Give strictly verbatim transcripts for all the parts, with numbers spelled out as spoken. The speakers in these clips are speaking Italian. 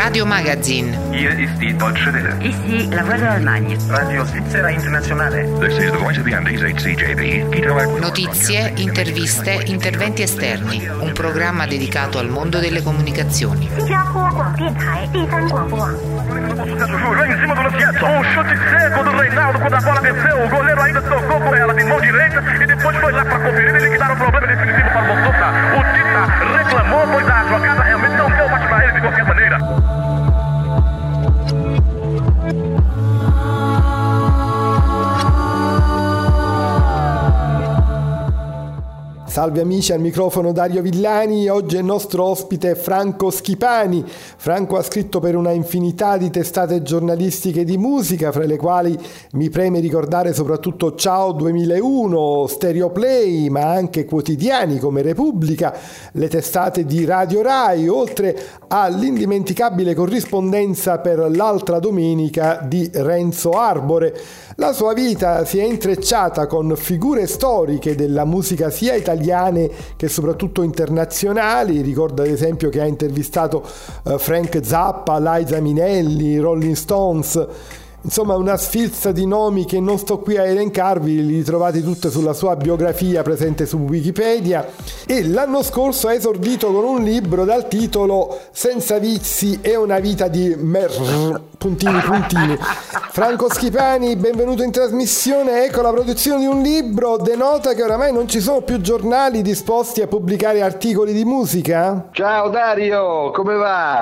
Radio Magazine. Hier ist die Deutsche Welle. Ici la Voix de l'Allemagne. Radio Svizzera Internazionale. This is the voice of the Andes, H C J B. Notizie, interviste, interventi esterni. Un programma dedicato al mondo delle comunicazioni. In cima do Luciano, um chute seco do Reinaldo quando a bola desceu, o goleiro ainda tocou com ela de mão direita e depois foi lá para conferir e liquidar o problema definitivo para o Mocosa. O Tita reclamou, pois a jogada realmente não deu mais para ele de qualquer maneira. Salve amici, al microfono Dario Villani. Oggi il nostro ospite è Franco Schipani. Franco ha scritto per una infinità di testate giornalistiche di musica, fra le quali mi preme ricordare soprattutto Ciao duemilauno, Stereo Play, ma anche quotidiani come Repubblica, le testate di Radio Rai, oltre all'indimenticabile corrispondenza per L'altra domenica di Renzo Arbore. La sua vita si è intrecciata con figure storiche della musica sia italiane che soprattutto internazionali. Ricordo ad esempio che ha intervistato uh, Frank Zappa, Liza Minnelli, Rolling Stones. Insomma, una sfilza di nomi che non sto qui a elencarvi, li trovate tutte sulla sua biografia presente su Wikipedia. E l'anno scorso ha esordito con un libro dal titolo Senza vizi e una vita di mer... puntini puntini. Franco Schipani, benvenuto in trasmissione. Ecco, la produzione di un libro denota che oramai non ci sono più giornali disposti a pubblicare articoli di musica? Ciao Dario, come va?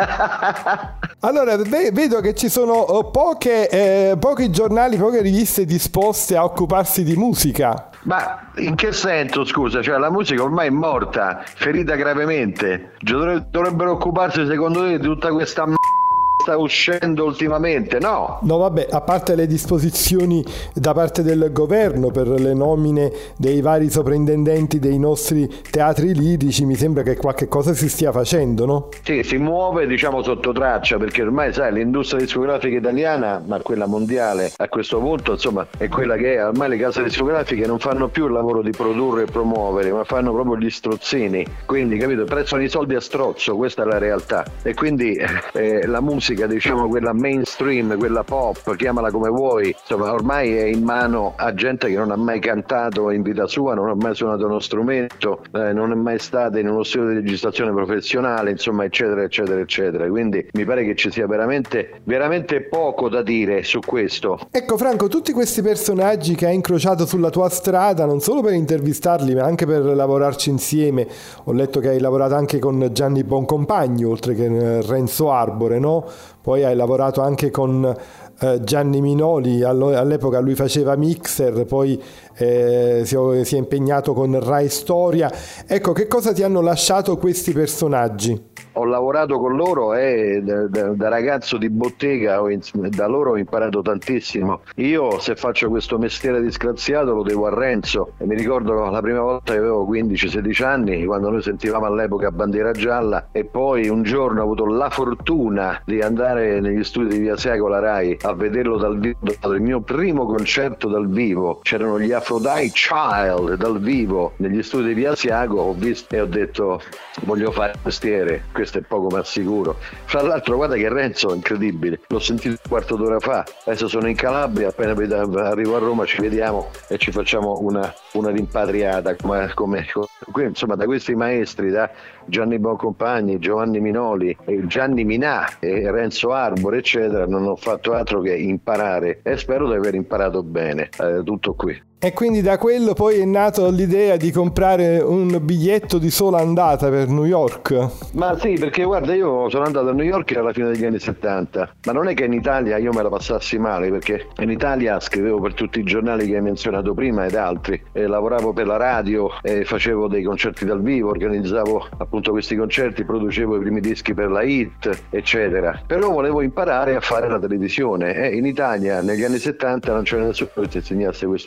Allora, vedo che ci sono poche, eh, pochi giornali, poche riviste disposte a occuparsi di musica. Ma in che senso, scusa? Cioè la musica ormai è morta, ferita gravemente. Dovrebbero occuparsi secondo te di tutta questa m***a sta uscendo ultimamente, no? No, vabbè, a parte le disposizioni da parte del governo per le nomine dei vari soprintendenti dei nostri teatri lirici, mi sembra che qualche cosa si stia facendo, no? Sì, si muove, diciamo, sotto traccia, perché ormai, sai, l'industria discografica italiana, ma quella mondiale a questo punto, insomma, è quella che è. Ormai le case discografiche non fanno più il lavoro di produrre e promuovere, ma fanno proprio gli strozzini, quindi, capito, prestano i soldi a strozzo, questa è la realtà. E quindi eh, la musica, diciamo quella mainstream, quella pop, chiamala come vuoi, insomma ormai è in mano a gente che non ha mai cantato in vita sua, non ha mai suonato uno strumento, eh, non è mai stata in uno studio di registrazione professionale, insomma eccetera eccetera eccetera. Quindi mi pare che ci sia veramente veramente poco da dire su questo. Ecco Franco, tutti questi personaggi che hai incrociato sulla tua strada, non solo per intervistarli ma anche per lavorarci insieme, ho letto che hai lavorato anche con Gianni Boncompagni oltre che Renzo Arbore, no? Poi hai lavorato anche con eh, Gianni Minoli, all'epoca lui faceva Mixer, poi eh, si, si è impegnato con Rai Storia. Ecco, che cosa ti hanno lasciato questi personaggi? Ho lavorato con loro e da, da, da ragazzo di bottega ho, da loro ho imparato tantissimo. Io se faccio questo mestiere disgraziato lo devo a Renzo, e mi ricordo la prima volta che avevo quindici sedici anni, quando noi sentivamo all'epoca Bandiera Gialla, e poi un giorno ho avuto la fortuna di andare negli studi di Via Siago, Rai, a vederlo dal vivo, il mio primo concerto dal vivo. C'erano gli Aphrodite Child dal vivo negli studi di Via Siago, ho visto e ho detto voglio fare mestiere, questo è poco ma sicuro. Fra l'altro guarda che Renzo è incredibile, l'ho sentito un quarto d'ora fa, adesso sono in Calabria, appena arrivo a Roma ci vediamo e ci facciamo una, una rimpatriata come, come, come, insomma da questi maestri, da Gianni Boncompagni, Giovanni Minoli, Gianni Minà e Renzo Arbore eccetera, non ho fatto altro che imparare e spero di aver imparato bene, eh, tutto qui. E quindi da quello poi è nato l'idea di comprare un biglietto di sola andata per New York? Ma sì, perché guarda, io sono andato a New York alla fine degli anni settanta, ma non è che in Italia io me la passassi male, perché in Italia scrivevo per tutti i giornali che hai menzionato prima ed altri, e lavoravo per la radio e facevo dei concerti dal vivo, organizzavo appunto questi concerti, producevo i primi dischi per la Hit eccetera, però volevo imparare a fare la televisione e in Italia negli anni settanta non c'era nessuno che ti insegnasse questo mestiere.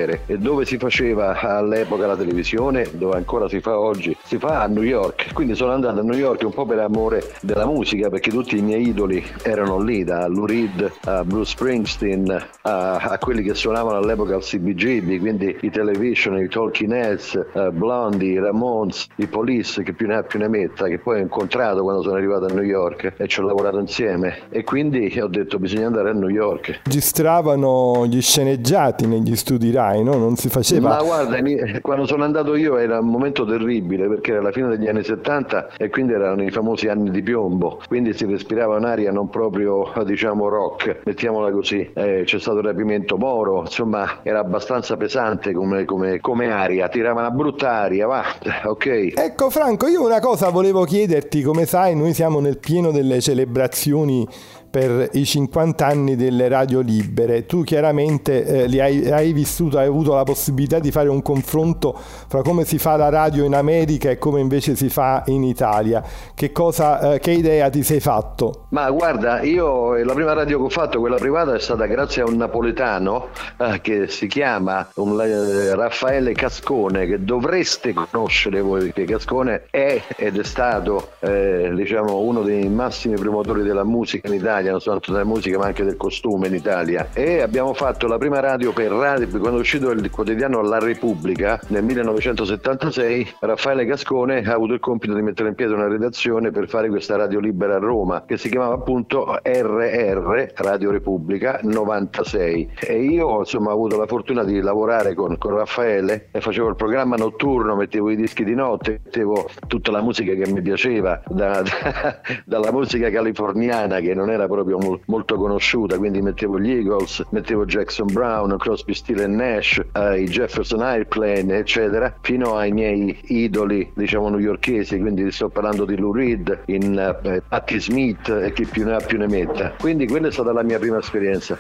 mestiere. E dove si faceva all'epoca la televisione, dove ancora si fa oggi, si fa a New York. Quindi sono andato a New York un po' per amore della musica, perché tutti i miei idoli erano lì, da Lou Reed a Bruce Springsteen a, a quelli che suonavano all'epoca al C B G B, quindi i Television, i Talking Heads, uh, Blondie, i Ramones, i Police, che più ne ha più ne metta, che poi ho incontrato quando sono arrivato a New York e ci ho lavorato insieme, e quindi ho detto bisogna andare a New York. Registravano gli sceneggiati negli studi Rai, no? Non si faceva... Ma guarda, quando sono andato io era un momento terribile, perché era la fine degli anni settanta e quindi erano i famosi anni di piombo, quindi si respirava un'aria non proprio, diciamo, rock, mettiamola così. Eh, c'è stato il rapimento Moro, insomma era abbastanza pesante come, come, come aria, tirava una brutta aria, va, ok. Ecco Franco, io una cosa volevo chiederti, come sai noi siamo nel pieno delle celebrazioni per i cinquanta anni delle radio libere. Tu chiaramente eh, li hai, hai vissuto, hai avuto la possibilità di fare un confronto fra come si fa la radio in America e come invece si fa in Italia. Che cosa, eh, che idea ti sei fatto? Ma guarda, io la prima radio che ho fatto, quella privata, è stata grazie a un napoletano eh, che si chiama un, eh, Raffaele Cascone, che dovreste conoscere voi, perché Cascone è ed è stato eh, diciamo uno dei massimi promotori della musica in Italia, non soltanto della musica ma anche del costume in Italia, e abbiamo fatto la prima radio per radio, quando è uscito il quotidiano La Repubblica nel millenovecentosettantasei. Raffaele Cascone ha avuto il compito di mettere in piedi una redazione per fare questa radio libera a Roma, che si chiamava appunto R R, Radio Repubblica novantasei, e io insomma ho avuto la fortuna di lavorare con, con Raffaele e facevo il programma notturno, mettevo i dischi di notte, mettevo tutta la musica che mi piaceva, da, da, dalla musica californiana che non era proprio mo- molto conosciuta, quindi mettevo gli Eagles, mettevo Jackson Brown, Crosby, Stills and Nash, eh, i Jefferson Airplane, eccetera, fino ai miei idoli, diciamo, newyorkesi, quindi sto parlando di Lou Reed, in eh, Patti Smith e chi più ne ha più ne metta. Quindi quella è stata la mia prima esperienza.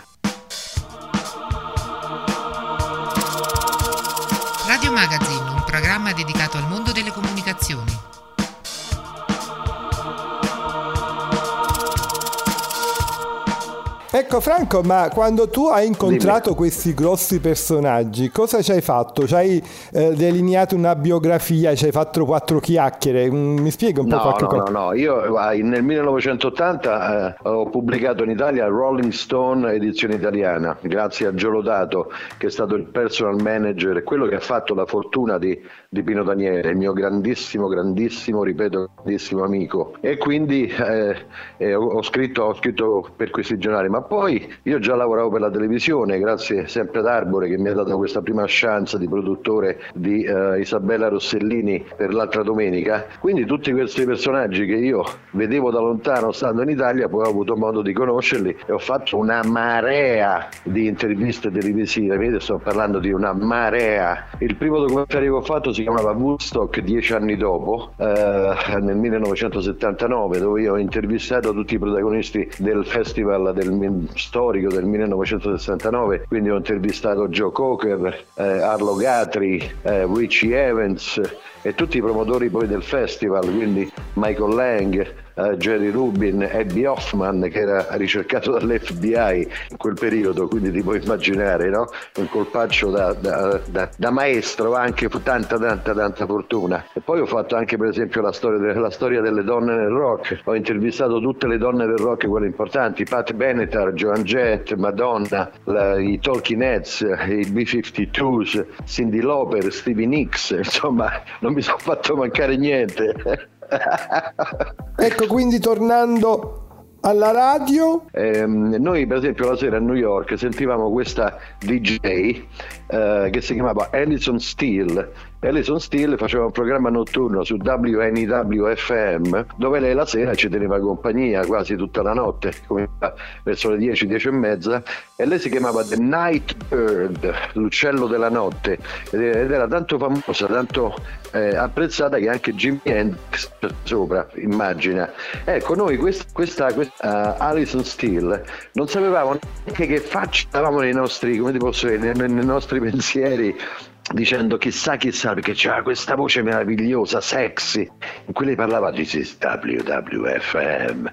Radio Magazine, un programma dedicato al mondo delle comunicazioni. Ecco Franco, ma quando tu hai incontrato Dimmi. questi grossi personaggi, cosa ci hai fatto? Ci hai eh, delineato una biografia, ci hai fatto quattro chiacchiere? Mi spieghi un po' no, qualche no, cosa? No, no, io nel millenovecentottanta eh, ho pubblicato in Italia Rolling Stone edizione italiana, grazie a Gio Lodato, che è stato il personal manager, quello che ha fatto la fortuna di, di Pino Daniele, il mio grandissimo, grandissimo, ripeto, grandissimo amico. E quindi eh, eh, ho, ho, scritto, ho scritto per questi giornali, ma poi io già lavoravo per la televisione, grazie sempre ad Arbore che mi ha dato questa prima chance di produttore di uh, Isabella Rossellini per L'altra domenica. Quindi tutti questi personaggi che io vedevo da lontano stando in Italia, poi ho avuto modo di conoscerli e ho fatto una marea di interviste televisive. Vedete, sto parlando di una marea. Il primo documentario che ho fatto si chiamava Woodstock, dieci anni dopo, uh, nel millenovecentosettantanove, dove io ho intervistato tutti i protagonisti del festival del storico del millenovecentosessantanove, quindi ho intervistato Joe Cocker, eh, Arlo Guthrie, eh, Richie Evans e tutti i promotori poi del festival, quindi Michael Lang, uh, Jerry Rubin, Abby Hoffman, che era ricercato dall'F B I in quel periodo, quindi ti puoi immaginare, no? Un colpaccio da, da, da, da maestro, anche tanta tanta tanta fortuna. E poi ho fatto anche per esempio la storia, de, la storia delle donne nel rock, ho intervistato tutte le donne del rock, quelle importanti, Pat Benatar, Joan Jett, Madonna, la, i Talking Heads, i B cinquantadue, Cyndi Lauper, Stevie Nicks, insomma non mi sono fatto mancare niente. Ecco, quindi tornando alla radio, eh, noi per esempio la sera a New York sentivamo questa D J eh, che si chiamava Alison Steele. Alison Steele faceva un programma notturno su W N I W F M, dove lei la sera ci teneva compagnia quasi tutta la notte, come verso le dieci, dieci e mezza, e lei si chiamava The Night Bird, l'uccello della notte, ed era tanto famosa, tanto eh, apprezzata che anche Jimi Hendrix sopra, immagina. Ecco, noi questa, questa, questa uh, Alison Steele non sapevamo neanche che faccia davamo nei nostri, come ti posso dire, nei, nei nostri pensieri, dicendo chissà chissà, perché c'era questa voce meravigliosa, sexy, in cui lei parlava di W W F M,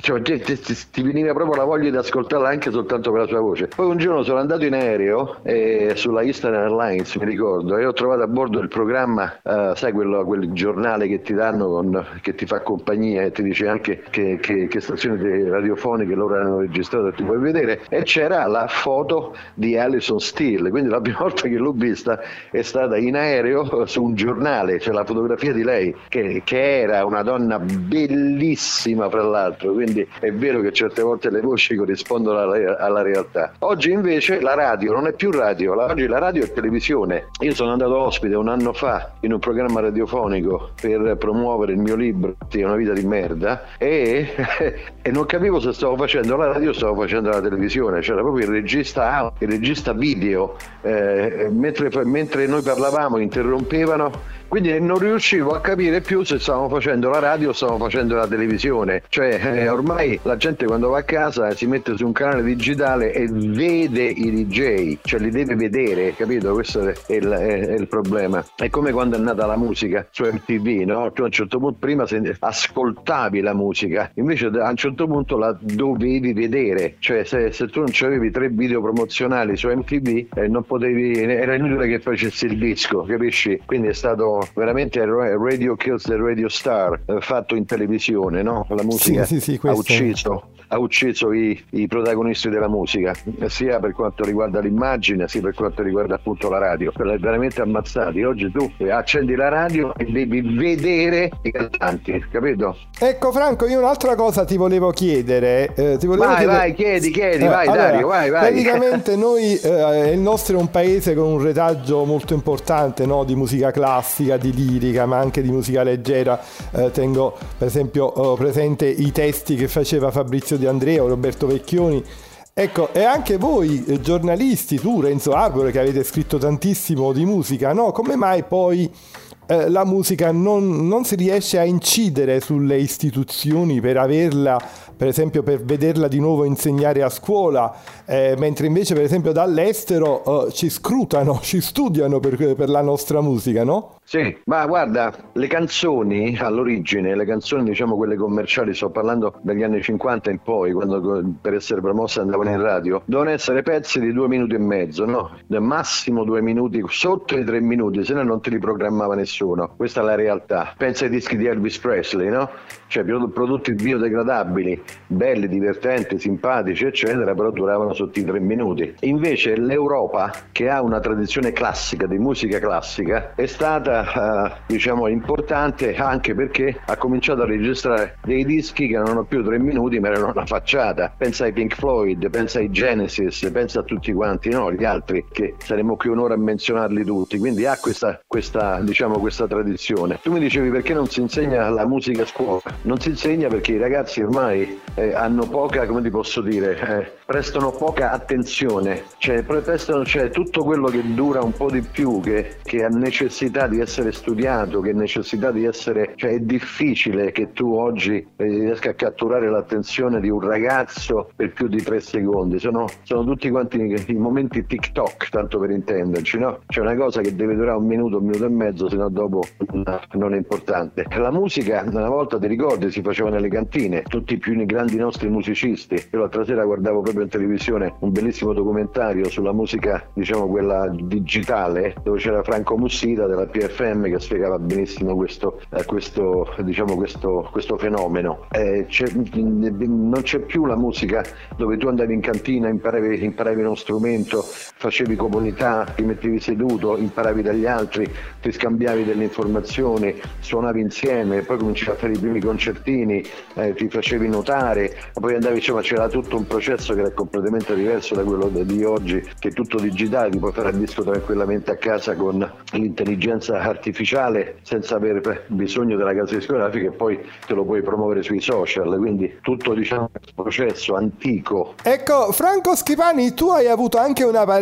cioè, ti, ti, ti veniva proprio la voglia di ascoltarla anche soltanto per la sua voce. Poi un giorno sono andato in aereo eh, sulla Eastern Airlines, mi ricordo, e ho trovato a bordo il programma, eh, sai quello, quel giornale che ti danno con, che ti fa compagnia e ti dice anche che, che, che stazioni radiofoniche loro hanno registrato e ti puoi vedere, e c'era la foto di Alison Steele, quindi la prima volta che l'ho vista è stata in aereo su un giornale, c'è la fotografia di lei che, che era una donna bellissima fra l'altro, quindi è vero che certe volte le voci corrispondono alla, alla realtà. Oggi invece la radio non è più radio, la, oggi la radio è televisione. Io sono andato ospite un anno fa in un programma radiofonico per promuovere il mio libro Una vita di merda e, e non capivo se stavo facendo la radio o stavo facendo la televisione, c'era proprio il regista il regista video, eh, mentre, mentre noi parlavamo interrompevano, quindi non riuscivo a capire più se stavamo facendo la radio o stavamo facendo la televisione. Cioè eh, ormai la gente quando va a casa si mette su un canale digitale e vede i D J, cioè li deve vedere, capito? Questo è il, è, è il problema. È come quando è nata la musica su M T V, no? Tu a un certo punto prima ascoltavi la musica, invece a un certo punto la dovevi vedere, cioè se, se tu non avevi tre video promozionali su M T V eh, non potevi, era inutile che facessi il disco, capisci? Quindi è stato veramente Radio Kills the Radio Star, eh, fatto in televisione, no? La musica sì, sì, sì, ha ucciso ha ucciso i, i protagonisti della musica, sia per quanto riguarda l'immagine sia per quanto riguarda appunto la radio, per veramente ammazzati. Oggi tu accendi la radio e devi vedere i cantanti, capito? Ecco Franco, io un'altra cosa ti volevo chiedere, eh, ti volevo vai chiedere... vai chiedi chiedi eh, vai allora, Dario vai vai praticamente noi eh, il nostro è un paese con un retaggio molto importante, no? Di musica classica, di lirica, ma anche di musica leggera. Eh, tengo per esempio eh, presente i testi che faceva Fabrizio De Andrea o Roberto Vecchioni. Ecco, e anche voi eh, giornalisti, tu Renzo Arbore che avete scritto tantissimo di musica, no? Come mai poi eh, la musica non, non si riesce a incidere sulle istituzioni per averla, per esempio per vederla di nuovo insegnare a scuola, eh, mentre invece per esempio dall'estero eh, ci scrutano, ci studiano per, per la nostra musica, no? Sì, ma guarda, le canzoni all'origine, le canzoni diciamo quelle commerciali, sto parlando dagli anni cinquanta in poi, quando per essere promosse andavano in radio, devono essere pezzi di due minuti e mezzo, no? Massimo due minuti, sotto i tre minuti, se no non te li programmava nessuno. Questa è la realtà. Pensa ai dischi di Elvis Presley, no? Cioè prodotti biodegradabili, belli, divertenti, simpatici, eccetera, però duravano sotto i tre minuti. Invece l'Europa, che ha una tradizione classica, di musica classica, è stata Uh, diciamo importante anche perché ha cominciato a registrare dei dischi che non hanno più tre minuti ma erano una facciata. Pensa ai Pink Floyd, pensa ai Genesis, pensa a tutti quanti, no? Gli altri che saremo qui un'ora a menzionarli tutti, quindi ha questa, questa diciamo questa tradizione. Tu mi dicevi perché non si insegna la musica a scuola? Non si insegna perché i ragazzi ormai eh, hanno poca, come ti posso dire, eh, prestano poca attenzione, cioè prestano cioè, tutto quello che dura un po' di più, che, che ha necessità di essere studiato, che necessità di essere, cioè è difficile che tu oggi riesca a catturare l'attenzione di un ragazzo per più di tre secondi, sono, sono tutti quanti i momenti TikTok, tanto per intenderci, no? C'è una cosa che deve durare un minuto, un minuto e mezzo, se no dopo non è importante. La musica una volta, ti ricordi, si faceva nelle cantine, tutti i più grandi nostri musicisti. Io l'altra sera guardavo proprio in televisione un bellissimo documentario sulla musica, diciamo quella digitale, dove c'era Franco Mussita della P F M che spiegava benissimo questo, eh, questo, diciamo questo, questo fenomeno. Eh, c'è, non c'è più la musica dove tu andavi in cantina, imparavi, imparavi uno strumento, facevi comunità, ti mettevi seduto, imparavi dagli altri, ti scambiavi delle informazioni, suonavi insieme, poi cominciavi a fare i primi concertini, eh, ti facevi notare, poi andavi, insomma c'era tutto un processo che era completamente diverso da quello di oggi, che è tutto digitale, ti puoi fare il disco tranquillamente a casa con l'intelligenza artificiale senza aver bisogno della casa discografica, e poi te lo puoi promuovere sui social, quindi tutto diciamo un processo antico. Ecco Franco Schipani, tu hai avuto anche una parentesi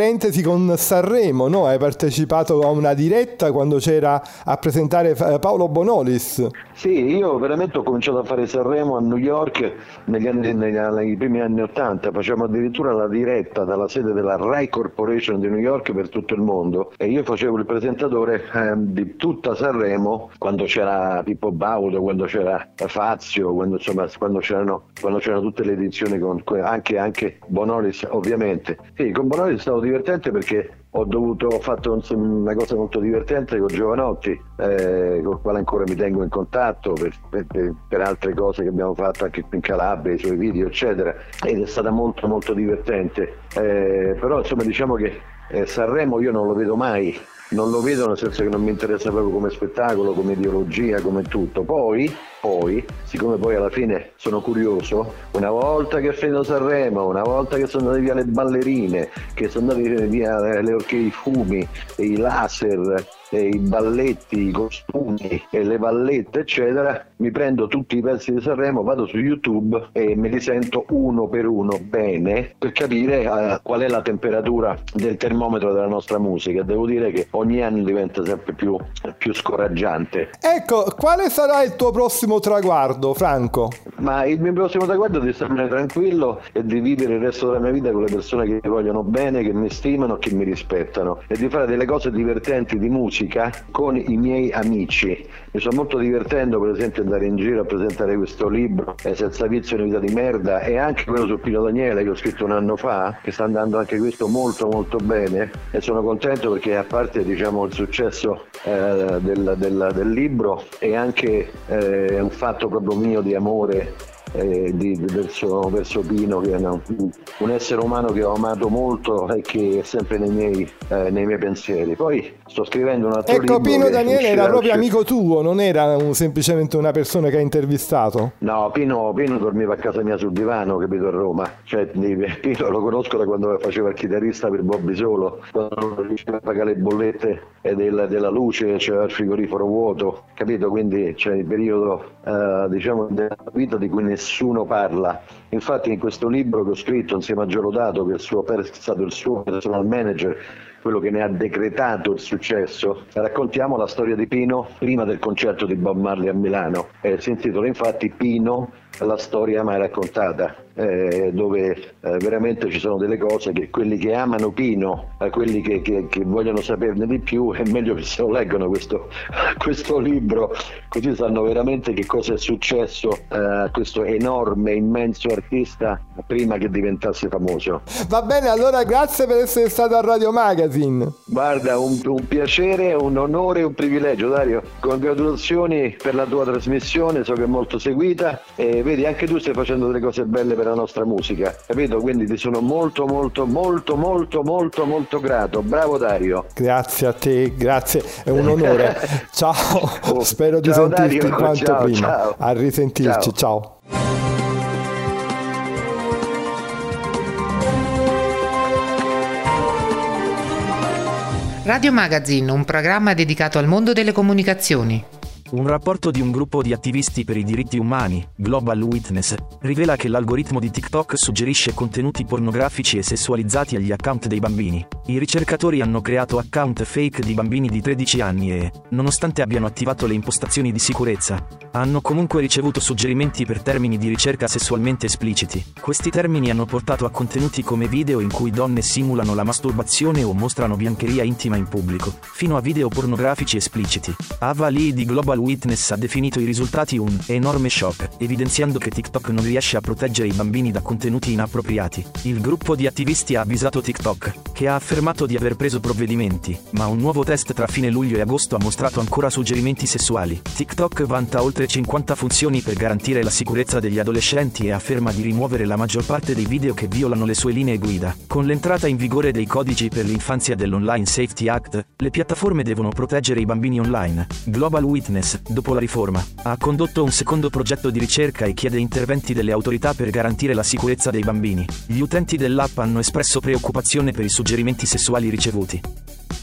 parentesi con Sanremo, no? Hai partecipato a una diretta quando c'era a presentare Paolo Bonolis. Sì, io veramente ho cominciato a fare Sanremo a New York negli anni, negli, nei primi anni Ottanta, facevamo addirittura la diretta dalla sede della Rai Corporation di New York per tutto il mondo, e io facevo il presentatore eh, di tutta Sanremo, quando c'era Pippo Baudo, quando c'era Fazio, quando, insomma, quando, c'erano, quando c'erano tutte le edizioni con anche, anche Bonolis ovviamente. Sì, con Bonolis è stato divertente perché ho dovuto ho fatto una cosa molto divertente con Giovanotti, eh, con il quale ancora mi tengo in contatto per, per, per altre cose che abbiamo fatto anche in Calabria, i suoi video eccetera, ed è stata molto molto divertente, eh, però insomma diciamo che eh, Sanremo io non lo vedo mai, non lo vedo nel senso che non mi interessa proprio come spettacolo, come ideologia, come tutto. Poi, poi, siccome poi alla fine sono curioso, una volta che ho finito Sanremo, una volta che sono andate via le ballerine, che sono andate via le orchie di fumi, i laser, e i balletti, i costumi e le vallette eccetera, mi prendo tutti i pezzi di Sanremo, vado su YouTube e me li sento uno per uno bene per capire uh, qual è la temperatura del termometro della nostra musica. Devo dire che ogni anno diventa sempre più, più scoraggiante. Ecco, quale sarà il tuo prossimo traguardo, Franco? Ma il mio prossimo traguardo è di starmene tranquillo e di vivere il resto della mia vita con le persone che mi vogliono bene, che mi stimano, che mi rispettano, e di fare delle cose divertenti di musica con i miei amici. Mi sto molto divertendo per esempio andare in giro a presentare questo libro eh, Senza vizio una vita di merda, e anche quello su Pino Daniele che ho scritto un anno fa, che sta andando anche questo molto molto bene, e sono contento perché a parte diciamo il successo eh, del, del, del libro è anche eh, un fatto proprio mio di amore Eh, di, di, verso, verso Pino, che è una, un essere umano che ho amato molto e che è sempre nei miei, eh, nei miei pensieri. Poi sto scrivendo un altro ecco, libro. Pino Daniele era proprio uscirà... amico tuo, non era un, semplicemente una persona che hai intervistato? No, Pino, Pino dormiva a casa mia sul divano, capito, a Roma. Cioè, Pino lo conosco da quando faceva il chitarrista per Bobby Solo, quando non riusciva a pagare le bollette della, della luce, c'era il frigorifero vuoto, capito? Quindi c'è il periodo eh, diciamo della vita di cui nessuno parla. Infatti in questo libro che ho scritto insieme a Giorodato, che è, il suo, è stato il suo personal manager, quello che ne ha decretato il successo, raccontiamo la storia di Pino prima del concerto di Bob Marley a Milano. Eh, si intitola infatti Pino, la storia mai raccontata, eh, dove eh, veramente ci sono delle cose che quelli che amano Pino, eh, quelli che, che, che vogliono saperne di più, è meglio che se lo leggano questo, questo libro, così sanno veramente che cosa è successo eh, a questo enorme, immenso artista prima che diventasse famoso. Va bene, allora grazie per essere stato a Radio Magazine. Guarda, un, un piacere, un onore, un privilegio, Dario. Congratulazioni per la tua trasmissione, so che è molto seguita, e vedi anche tu stai facendo delle cose belle per la nostra musica, capito? Quindi ti sono molto molto molto molto molto molto grato. Bravo Dario. Grazie a te, grazie, è un onore. Ciao, oh, spero di ciao, sentirti Dario. quanto Ciao, prima. Ciao. A risentirci, ciao. ciao. Radio Magazine, un programma dedicato al mondo delle comunicazioni. Un rapporto di un gruppo di attivisti per i diritti umani, Global Witness, rivela che l'algoritmo di TikTok suggerisce contenuti pornografici e sessualizzati agli account dei bambini. I ricercatori hanno creato account fake di bambini di tredici anni e, nonostante abbiano attivato le impostazioni di sicurezza, hanno comunque ricevuto suggerimenti per termini di ricerca sessualmente espliciti. Questi termini hanno portato a contenuti come video in cui donne simulano la masturbazione o mostrano biancheria intima in pubblico, fino a video pornografici espliciti. Ava Lee di Global Witness ha definito i risultati un enorme shock, evidenziando che TikTok non riesce a proteggere i bambini da contenuti inappropriati. Il gruppo di attivisti ha avvisato TikTok, che ha affermato di aver preso provvedimenti, ma un nuovo test tra fine luglio e agosto ha mostrato ancora suggerimenti sessuali. TikTok vanta oltre cinquanta funzioni per garantire la sicurezza degli adolescenti e afferma di rimuovere la maggior parte dei video che violano le sue linee guida. Con l'entrata in vigore dei codici per l'infanzia dell'Online Safety Act, le piattaforme devono proteggere i bambini online. Global Witness, dopo la riforma, ha condotto un secondo progetto di ricerca e chiede interventi delle autorità per garantire la sicurezza dei bambini. Gli utenti dell'app hanno espresso preoccupazione per i suggerimenti sessuali ricevuti.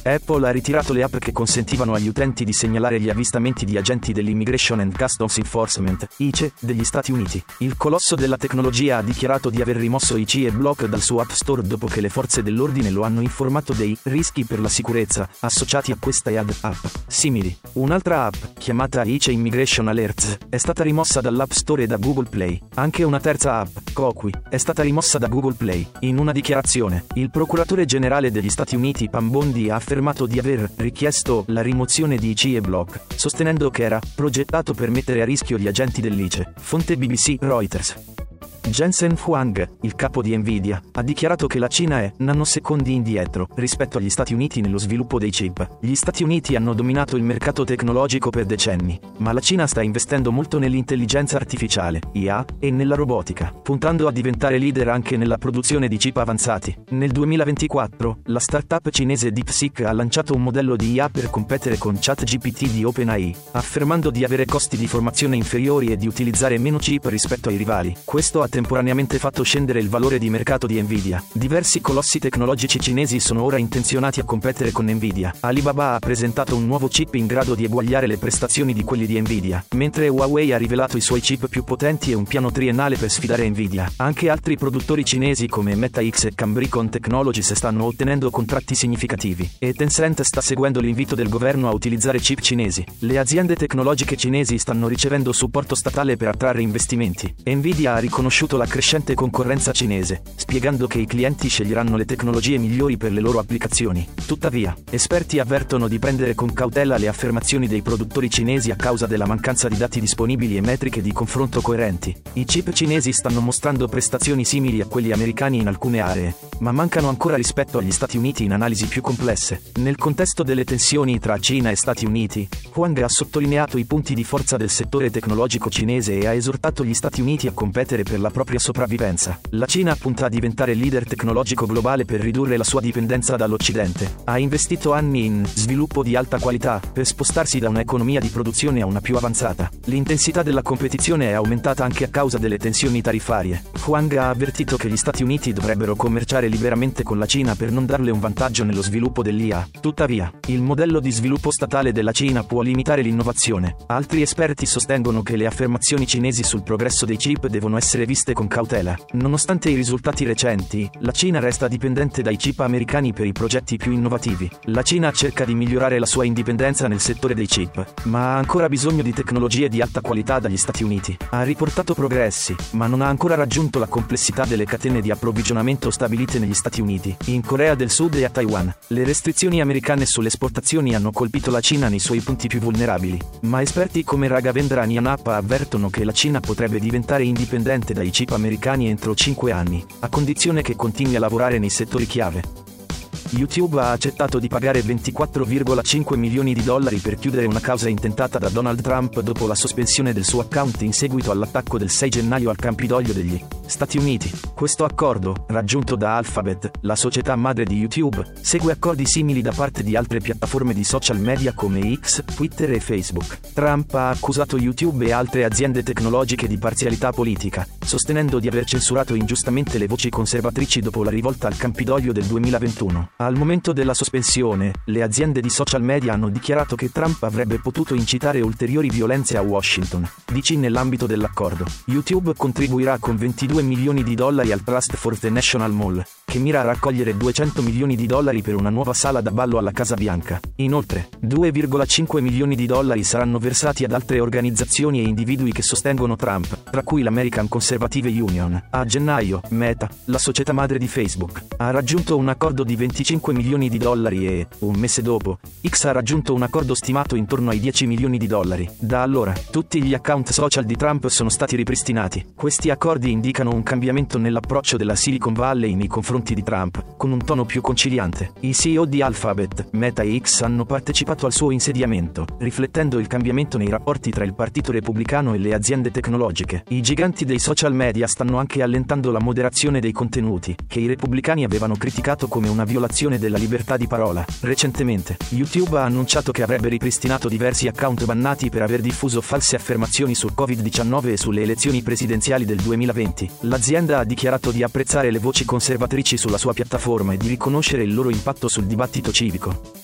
Apple ha ritirato le app che consentivano agli utenti di segnalare gli avvistamenti di agenti dell'Immigration and Customs Enforcement, I C E, degli Stati Uniti. Il colosso della tecnologia ha dichiarato di aver rimosso I C E Block dal suo App Store dopo che le forze dell'ordine lo hanno informato dei rischi per la sicurezza associati a questa e ad app simili. Un'altra app, chiamata I C E Immigration Alerts, è stata rimossa dall'App Store e da Google Play. Anche una terza app, Coqui, è stata rimossa da Google Play. In una dichiarazione, il procuratore generale degli Stati Uniti Pam Bondi ha affermato di aver richiesto la rimozione di I C E Block, sostenendo che era progettato per mettere a rischio gli agenti dell'I C E. Fonte B B C Reuters. Jensen Huang, il capo di Nvidia, ha dichiarato che la Cina è nanosecondi indietro rispetto agli Stati Uniti nello sviluppo dei chip. Gli Stati Uniti hanno dominato il mercato tecnologico per decenni, ma la Cina sta investendo molto nell'intelligenza artificiale, I A, e nella robotica, puntando a diventare leader anche nella produzione di chip avanzati. Nel duemilaventiquattro, la startup cinese DeepSeek ha lanciato un modello di I A per competere con ChatGPT di OpenAI, affermando di avere costi di formazione inferiori e di utilizzare meno chip rispetto ai rivali. Questo ha temporaneamente fatto scendere il valore di mercato di Nvidia. Diversi colossi tecnologici cinesi sono ora intenzionati a competere con Nvidia. Alibaba ha presentato un nuovo chip in grado di eguagliare le prestazioni di quelli di Nvidia, mentre Huawei ha rivelato i suoi chip più potenti e un piano triennale per sfidare Nvidia. Anche altri produttori cinesi come MetaX e Cambricon Technologies stanno ottenendo contratti significativi, e Tencent sta seguendo l'invito del governo a utilizzare chip cinesi. Le aziende tecnologiche cinesi stanno ricevendo supporto statale per attrarre investimenti. Nvidia ha riconosciuto la crescente concorrenza cinese, spiegando che i clienti sceglieranno le tecnologie migliori per le loro applicazioni. Tuttavia, esperti avvertono di prendere con cautela le affermazioni dei produttori cinesi a causa della mancanza di dati disponibili e metriche di confronto coerenti. I chip cinesi stanno mostrando prestazioni simili a quelli americani in alcune aree, ma mancano ancora rispetto agli Stati Uniti in analisi più complesse. Nel contesto delle tensioni tra Cina e Stati Uniti, Huang ha sottolineato i punti di forza del settore tecnologico cinese e ha esortato gli Stati Uniti a competere per la propria sopravvivenza. La Cina punta a diventare leader tecnologico globale per ridurre la sua dipendenza dall'Occidente. Ha investito anni in sviluppo di alta qualità per spostarsi da un'economia di produzione a una più avanzata. L'intensità della competizione è aumentata anche a causa delle tensioni tariffarie. Huang ha avvertito che gli Stati Uniti dovrebbero commerciare liberamente con la Cina per non darle un vantaggio nello sviluppo dell'I A. Tuttavia, il modello di sviluppo statale della Cina può limitare l'innovazione. Altri esperti sostengono che le affermazioni cinesi sul progresso dei chip devono essere viste con cautela. Nonostante i risultati recenti, la Cina resta dipendente dai chip americani per i progetti più innovativi. La Cina cerca di migliorare la sua indipendenza nel settore dei chip, ma ha ancora bisogno di tecnologie di alta qualità dagli Stati Uniti. Ha riportato progressi, ma non ha ancora raggiunto la complessità delle catene di approvvigionamento stabilite negli Stati Uniti, in Corea del Sud e a Taiwan. Le restrizioni americane sulle esportazioni hanno colpito la Cina nei suoi punti più vulnerabili, ma esperti come Raghavendra Nyanappa avvertono che la Cina potrebbe diventare indipendente dai chip americani entro cinque anni, a condizione che continui a lavorare nei settori chiave. YouTube ha accettato di pagare ventiquattro virgola cinque milioni di dollari per chiudere una causa intentata da Donald Trump dopo la sospensione del suo account in seguito all'attacco del sei gennaio al Campidoglio degli Stati Uniti. Questo accordo, raggiunto da Alphabet, la società madre di YouTube, segue accordi simili da parte di altre piattaforme di social media come X, Twitter e Facebook. Trump ha accusato YouTube e altre aziende tecnologiche di parzialità politica, sostenendo di aver censurato ingiustamente le voci conservatrici dopo la rivolta al Campidoglio del duemilaventuno. Al momento della sospensione, le aziende di social media hanno dichiarato che Trump avrebbe potuto incitare ulteriori violenze a Washington, D C nell'ambito dell'accordo. YouTube contribuirà con ventidue milioni di dollari al Trust for the National Mall, che mira a raccogliere duecento milioni di dollari per una nuova sala da ballo alla Casa Bianca. Inoltre, due virgola cinque milioni di dollari saranno versati ad altre organizzazioni e individui che sostengono Trump, tra cui l'American Conservative Union. A gennaio, Meta, la società madre di Facebook, ha raggiunto un accordo di venticinque milioni di dollari e, un mese dopo, X ha raggiunto un accordo stimato intorno ai dieci milioni di dollari. Da allora, tutti gli account social di Trump sono stati ripristinati. Questi accordi indicano un cambiamento nell'approccio della Silicon Valley nei confronti di Trump, con un tono più conciliante. I C E O di Alphabet, Meta e X hanno partecipato al suo insediamento, riflettendo il cambiamento nei rapporti tra il Partito Repubblicano e le aziende tecnologiche. I giganti dei social media stanno anche allentando la moderazione dei contenuti, che i repubblicani avevano criticato come una violazione della libertà di parola. Recentemente, YouTube ha annunciato che avrebbe ripristinato diversi account bannati per aver diffuso false affermazioni sul covid diciannove e sulle elezioni presidenziali del duemilaventi. L'azienda ha dichiarato di apprezzare le voci conservatrici sulla sua piattaforma e di riconoscere il loro impatto sul dibattito civico.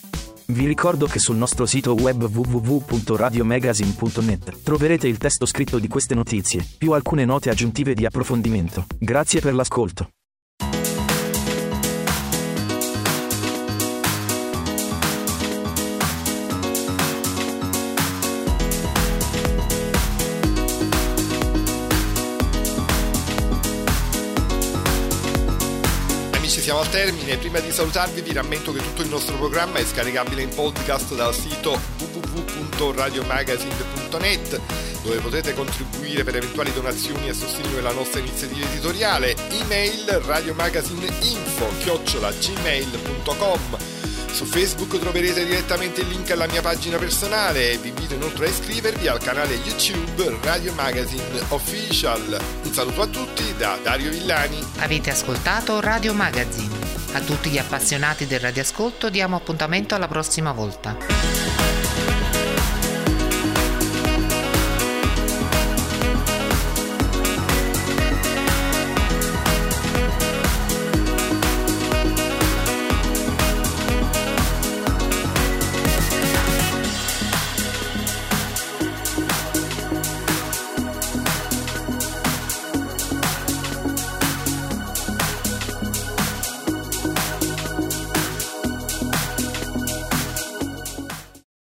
Vi ricordo che sul nostro sito web w w w punto radio magazine punto net troverete il testo scritto di queste notizie, più alcune note aggiuntive di approfondimento. Grazie per l'ascolto. Siamo al termine. Prima di salutarvi vi rammento che tutto il nostro programma è scaricabile in podcast dal sito w w w punto radio magazine punto net, dove potete contribuire per eventuali donazioni a sostegno della nostra iniziativa editoriale. Email radiomagazineinfo chiocciola gmail punto com. Su Facebook troverete direttamente il link alla mia pagina personale e vi invito inoltre a iscrivervi al canale YouTube Radio Magazine Official. Un saluto a tutti da Dario Villani. Avete ascoltato Radio Magazine. A tutti gli appassionati del radioascolto diamo appuntamento alla prossima volta.